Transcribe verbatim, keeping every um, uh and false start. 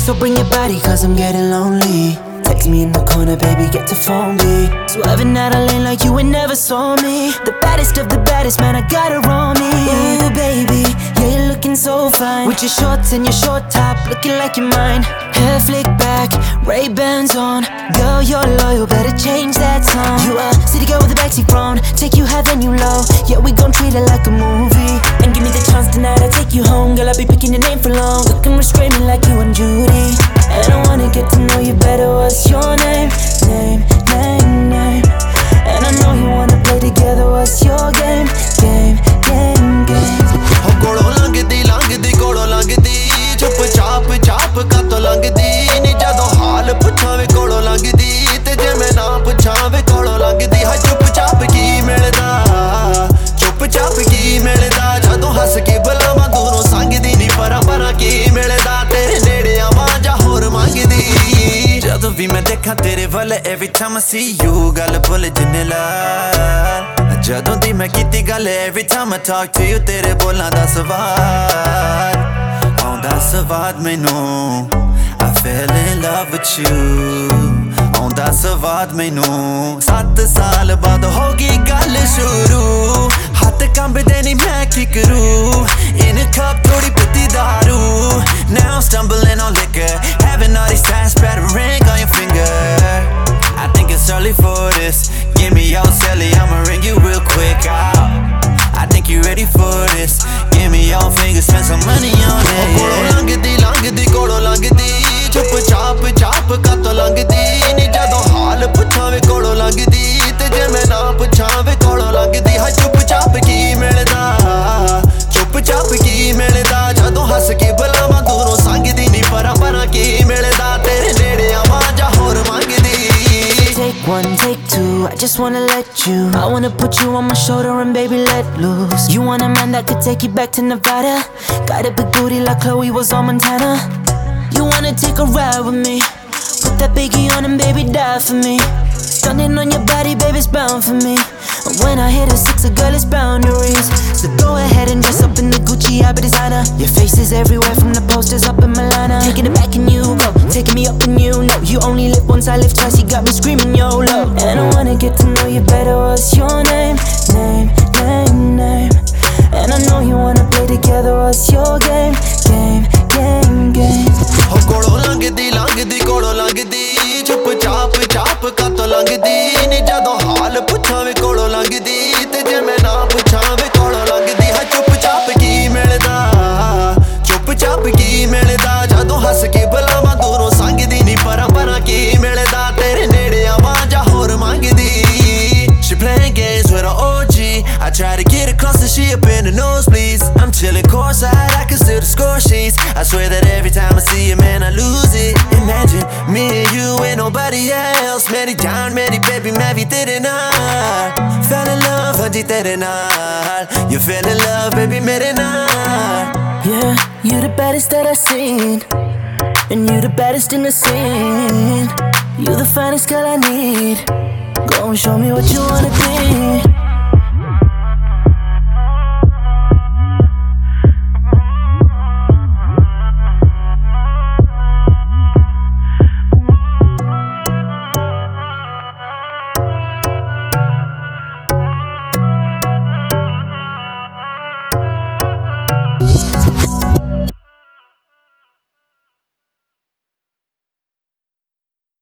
so bring your body cause I'm getting lonely. Text me in the corner, baby, get to phone me. Swerving out a lane like you ain't never saw me. The baddest of the baddest, man, I got her on me. Ooh, baby, yeah, you're looking so fine. With your shorts and your short top, looking like you're mine. Hair flick back, Ray-Bans on. Girl, you're loyal, better change that song. You a city girl with a backseat throne. Take you high, then you low. Yeah, we gon' treat it like a movie. And give me the chance tonight, I'll take you home. Girl, I'll be picking your name for long. Looking restraining like you and Judy. And I wanna get to know you better. What's your name? Name, name, name. And I know you wanna play together. What's your game? Game, game, game. Ho kolo langdi langdi kolo langdi chup chap chap kato langdi ni jadon haal puchave kolo langdi te je main na puchave kolo langdi ha chup chap ki milda chup chap ki milda jadon has ke bulawa dooron sangdi ni para para ki milda tere nede awa ja hor mangdi jadon vi main dekha tere wal every time I see you gal bol jinne la ਜਦੋਂ ਦੀ ਮੈਂ ਕੀਤੀ ਗੱਲ every time I talk to you ਤੇਰੇ ਬੋਲਾਂ ਦਾ ਸਵਾਦ ਆਉਂਦਾ ਸਵਾਦ ਮੈਨੂੰ I fell in love with you ਆਉਂਦਾ ਸਵਾਦ ਮੈਨੂੰ ਸੱਤ ਸਾਲ ਬਾਅਦ ਹੋ ਗਈ ਗੱਲ ਸ਼ੁਰੂ ਹੱਥ ਕੰਬਦੇ ਨਹੀਂ ਮੈਂ ਕੀ ਕਰੂ in a cup ਥੋੜੀ ਪੀਤੀ ਦਾਰੂ now I'm stumbling on liquor having all these times spread a ring on your finger I think it's early for this. Give me your celly, I'ma ring you real quick. Out. I think you ready for this. Give me your fingers, spend some money on it. Kolo langdi langdi kolo langdi chup chap chap kato langdi ni jadon haal puchave kolo langdi te je main na puchave kolo langdi ha chup chap ki milda chup chap ki milda jadon has ke bulawa dooron sangdi ni para para ki milda tere nede awa ja hor mangdi. Take one, take two, I just wanna let you. I wanna put you on my shoulder and baby let loose. You want a man that could take you back to Nevada. Got a big booty like Chloe was on Montana. You wanna take a ride with me. Put that biggie on and baby die for me. Stunning on your body, baby, it's bound for me. When I hit a six, a girl is boundaries. So go ahead and dress up in the Gucci, I be designer. Your face is everywhere from the posters up in Milana. Taking it back and you go, taking me up and you know you only live once, I live twice, you got me screaming YOLO. And I wanna get to know you better, what's your name? Name, name, name. And I know you wanna play together, what's your game? Game, game, game. Ho kolo langdi langdi kolo langdi chup chap chap kato langdi ni jadon haal puchave kolo langdi te je main na puchave kolo langdi ha chup chap ki milda chup chap ki milda jadon has ke bulawa dooron sangdi ni para para ki milda tere nede awa ja hor mangdi she playing games with an O G I try to get across and she up in the nosebleeds I'm chilling courtside I can still the score sheets I swear that every time I see you man I lose it Imagine me and you and nobody else Meri jaan meri baby main bhi tere naal Fell in love haji tere naal You fell in love baby mere naal Yeah, you the baddest that I seen And you the baddest in the scene You the finest girl I need Go and show me what you wanna be